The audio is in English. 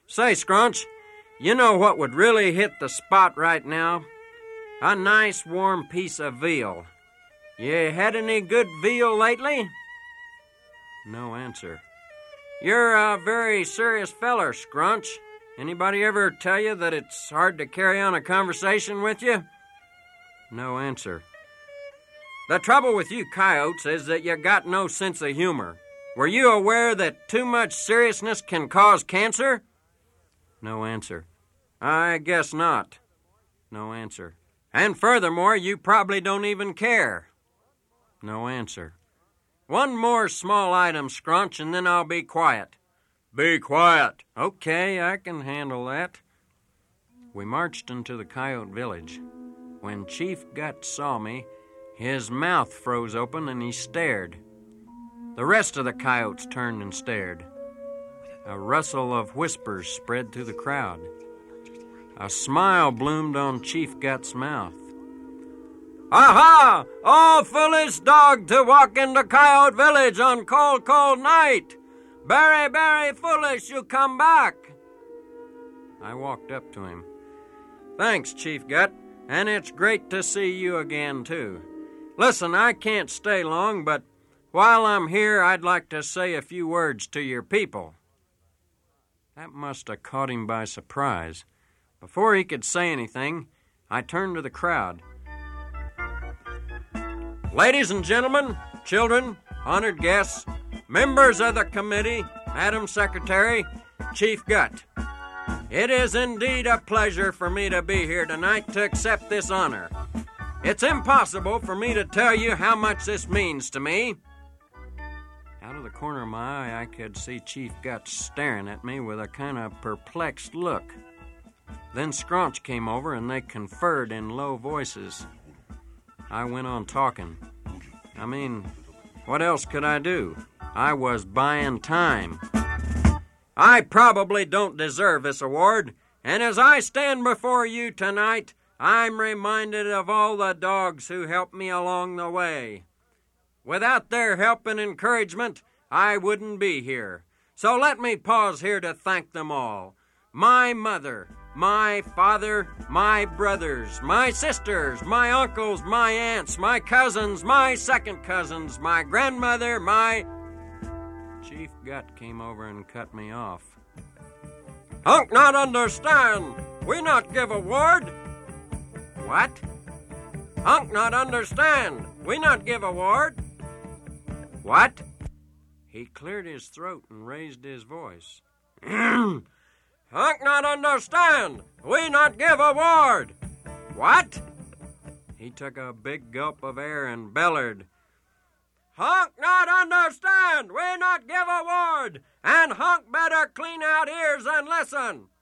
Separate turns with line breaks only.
Say, Scrunch, you know what would really hit the spot right now? A nice warm piece of veal. You had any good veal lately? No answer. You're a very serious feller, Scrunch. Anybody ever tell you that it's hard to carry on a conversation with you? No answer. The trouble with you coyotes is that you got no sense of humor. Were you aware that too much seriousness can cause cancer? No answer. I guess not. No answer. And furthermore, you probably don't even care. No answer. One more small item, Scrunch, and then I'll be quiet. Be quiet. Okay, I can handle that. We marched into the coyote village. When Chief Gut saw me, his mouth froze open and he stared. The rest of the coyotes turned and stared. A rustle of whispers spread through the crowd. A smile bloomed on Chief Gut's mouth. Aha! Oh, foolish dog to walk into Coyote Village on cold, cold night! Very, very foolish you come back! I walked up to him. Thanks, Chief Gut, and it's great to see you again, too. Listen, I can't stay long, but while I'm here, I'd like to say a few words to your people. That must have caught him by surprise. Before he could say anything, I turned to the crowd. Ladies and gentlemen, children, honored guests, members of the committee, Madam Secretary, Chief Gut, it is indeed a pleasure for me to be here tonight to accept this honor. It's impossible for me to tell you how much this means to me. Out of the corner of my eye, I could see Chief Gut staring at me with a kind of perplexed look. Then Scrunch came over and they conferred in low voices. I went on talking. I mean, what else could I do? I was buying time. I probably don't deserve this award, and as I stand before you tonight, I'm reminded of all the dogs who helped me along the way. Without their help and encouragement, I wouldn't be here. So let me pause here to thank them all. My mother, my father, my brothers, my sisters, my uncles, my aunts, my cousins, my second cousins, my grandmother, my... Chief Gut came over and cut me off. Hunk not understand. We not give award. What? Hunk not understand. We not give award. What? He cleared his throat and raised his voice. Hunk not understand. We not give award. What? He took a big gulp of air and bellowed. Hunk not understand. We not give award. And Hunk better clean out ears and listen.